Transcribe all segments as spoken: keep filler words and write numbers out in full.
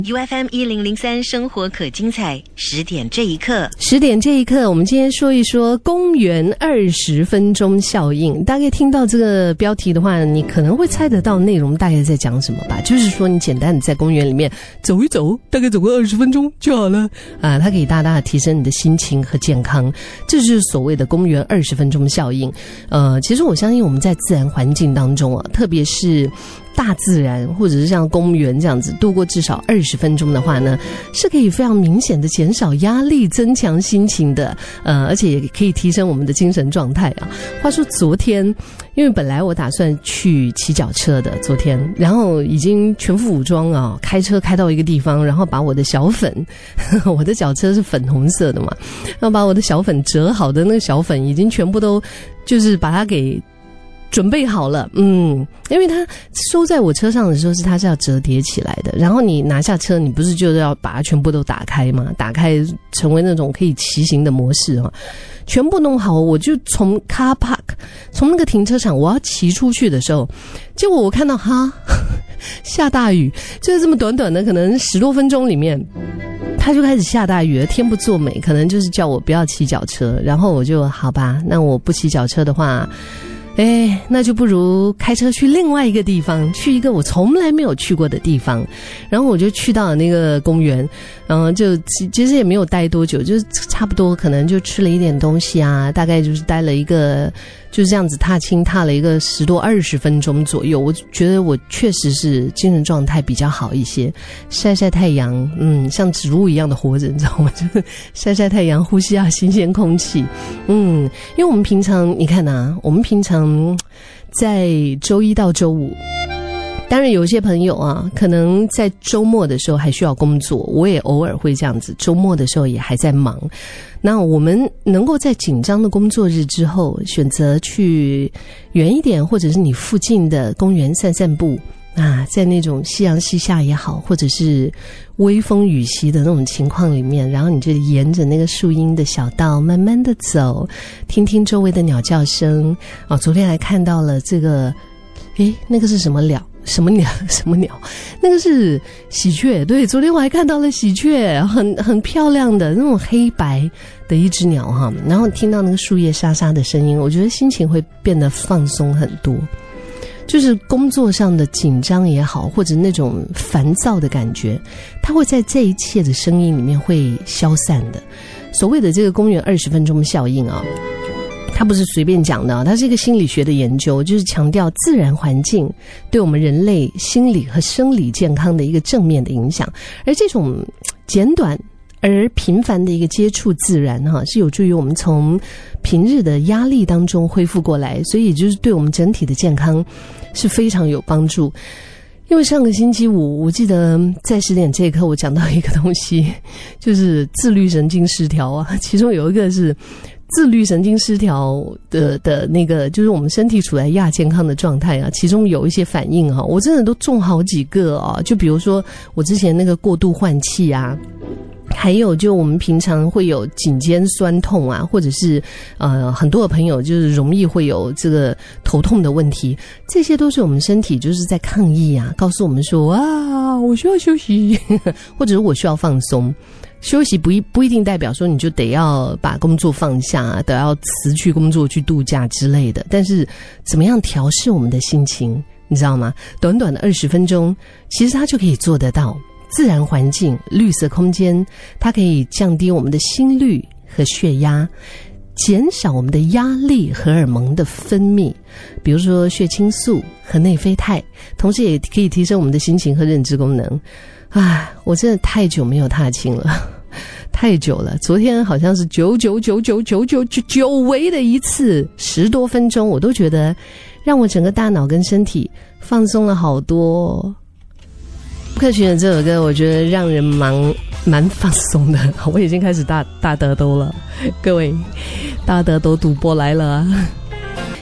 U F M 一零零三生活可精彩，十点这一刻， 十点这一刻，我们今天说一说公园二十分钟效应。大概听到这个标题的话，你可能会猜得到内容大概在讲什么吧？就是说，你简单的在公园里面走一走，大概走个二十分钟就好了啊，它可以大大的提升你的心情和健康，这就是所谓的公园二十分钟效应。呃，其实我相信我们在自然环境当中啊，特别是大自然或者是像公园这样子度过至少二十分钟的话呢，是可以非常明显的减少压力，增强心情的，呃，而且也可以提升我们的精神状态啊。话说昨天，因为本来我打算去骑脚车的，昨天，然后已经全副武装啊，开车开到一个地方，然后把我的小粉，呵呵我的脚车是粉红色的嘛，然后把我的小粉折好的那个小粉已经全部都就是把它给准备好了，嗯，因为它收在我车上的时候是它是要折叠起来的，然后你拿下车，你不是就是要把它全部都打开吗？打开成为那种可以骑行的模式啊，全部弄好，我就从 car park 从那个停车场我要骑出去的时候，结果我看到哈下大雨，就是这么短短的可能十多分钟里面，它就开始下大雨了，天不作美，可能就是叫我不要骑脚车，然后我就好吧，那我不骑脚车的话。哎，那就不如开车去另外一个地方，去一个我从来没有去过的地方。然后我就去到了那个公园，然后就其实也没有待多久，就是差不多可能就吃了一点东西啊，大概就是待了一个就是这样子踏青踏了一个十多二十分钟左右。我觉得我确实是精神状态比较好一些，晒晒太阳，嗯，像植物一样的活着，你知道吗？就是晒晒太阳，呼吸下新鲜空气，嗯，因为我们平常你看啊，我们平常在周一到周五，当然有些朋友啊，可能在周末的时候还需要工作，我也偶尔会这样子，周末的时候也还在忙。那我们能够在紧张的工作日之后，选择去远一点，或者是你附近的公园散散步啊，在那种夕阳西下也好，或者是微风雨习的那种情况里面，然后你就沿着那个树荫的小道慢慢的走，听听周围的鸟叫声啊。昨天还看到了这个，诶，那个是什么鸟？什么鸟？什么鸟？那个是喜鹊。对，昨天我还看到了喜鹊，很很漂亮的那种黑白的一只鸟哈。然后听到那个树叶沙沙的声音，我觉得心情会变得放松很多。就是工作上的紧张也好，或者那种烦躁的感觉，它会在这一切的声音里面会消散的。所谓的这个公园二十分钟效应啊，它不是随便讲的，它是一个心理学的研究，就是强调自然环境对我们人类心理和生理健康的一个正面的影响。而这种简短而频繁的一个接触自然哈，是有助于我们从平日的压力当中恢复过来，所以也就是对我们整体的健康是非常有帮助。因为上个星期五，我记得在十点这一刻我讲到一个东西，就是自律神经失调啊，其中有一个是自律神经失调的的那个，就是我们身体处在亚健康的状态啊，其中有一些反应啊，我真的都中好几个啊，就比如说我之前那个过度换气啊，还有就我们平常会有颈肩酸痛啊，或者是呃很多的朋友就是容易会有这个头痛的问题，这些都是我们身体就是在抗议啊，告诉我们说啊我需要休息或者是我需要放松。休息不一不一定代表说你就得要把工作放下，得要辞去工作去度假之类的，但是怎么样调试我们的心情，你知道吗？短短的二十分钟，其实它就可以做得到。自然环境、绿色空间，它可以降低我们的心率和血压，减少我们的压力荷尔蒙的分泌，比如说血清素和内啡肽，同时也可以提升我们的心情和认知功能。唉，我真的太久没有踏青了，太久了。昨天好像是九九九九九九九久违的一次，十多分钟，我都觉得让我整个大脑跟身体放松了好多。克群的这首歌，我觉得让人蛮蛮放松的。我已经开始大大得兜了，各位，大得兜赌博来了啊！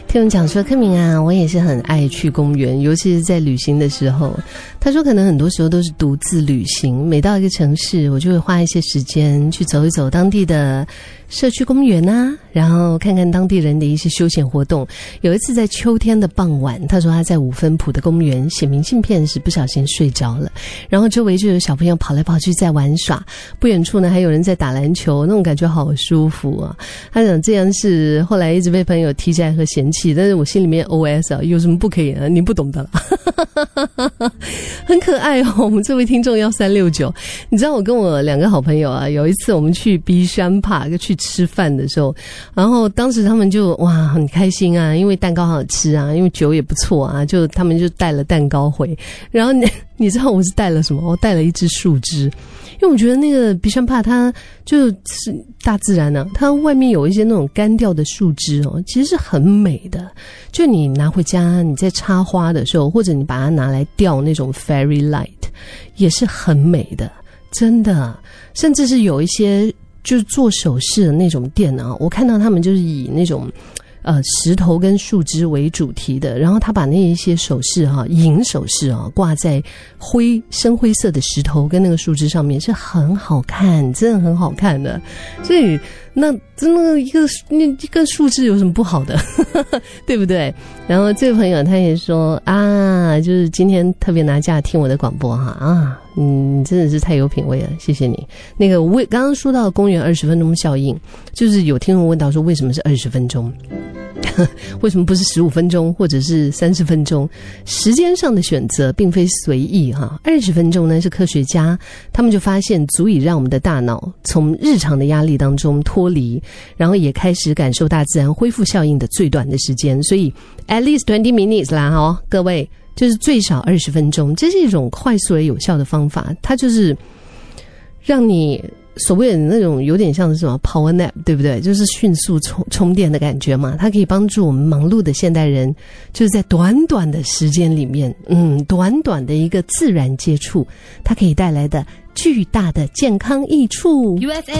听我们讲说，柯明啊，我也是很爱去公园，尤其是在旅行的时候。他说可能很多时候都是独自旅行，每到一个城市我就会花一些时间去走一走当地的社区公园啊，然后看看当地人的一些休闲活动。有一次在秋天的傍晚，他说他在五分埔的公园写明信片时不小心睡着了，然后周围就有小朋友跑来跑去在玩耍，不远处呢还有人在打篮球，那种感觉好舒服啊。他讲这样是后来一直被朋友提起来和嫌弃，但是我心里面 O S 啊，有什么不可以啊？你不懂得了。很可爱哦，我们这位听众要三六九。你知道我跟我两个好朋友啊，有一次我们去 B 山 Park 去吃饭的时候，然后当时他们就哇很开心啊，因为蛋糕好吃啊，因为酒也不错啊，就他们就带了蛋糕回。然后你你知道我是带了什么？我带了一支树枝，因为我觉得那个 B 山 Park 它就是大自然啊，它外面有一些那种干掉的树枝哦，其实是很美的。就你拿回家，你在插花的时候，或者你把它拿来吊那种 fairy light， 也是很美的，真的。甚至是有一些就是做首饰的那种店啊，我看到他们就是以那种呃石头跟树枝为主题的，然后他把那一些首饰哈、啊、银首饰啊挂在灰深灰色的石头跟那个树枝上面，是很好看，真的很好看的。所以那真的一个那一根树枝有什么不好的对不对？然后这位朋友他也说啊，就是今天特别拿假听我的广播哈啊，嗯，真的是太有品味了，谢谢你。那个我刚刚说到公园二十分钟效应，就是有听众问到说为什么是二十分钟，为什么不是十五分钟或者是三十分钟？时间上的选择并非随意哈。二十分钟呢是科学家他们就发现足以让我们的大脑从日常的压力当中脱离，然后也开始感受大自然恢复效应的最短的时间，所以 at least twenty minutes 啦哦，各位就是最少二十分钟，这是一种快速而有效的方法，它就是让你所谓的那种有点像是什么 power nap， 对不对？就是迅速充充电的感觉嘛。它可以帮助我们忙碌的现代人，就是在短短的时间里面，嗯，短短的一个自然接触，它可以带来的巨大的健康益处。U F M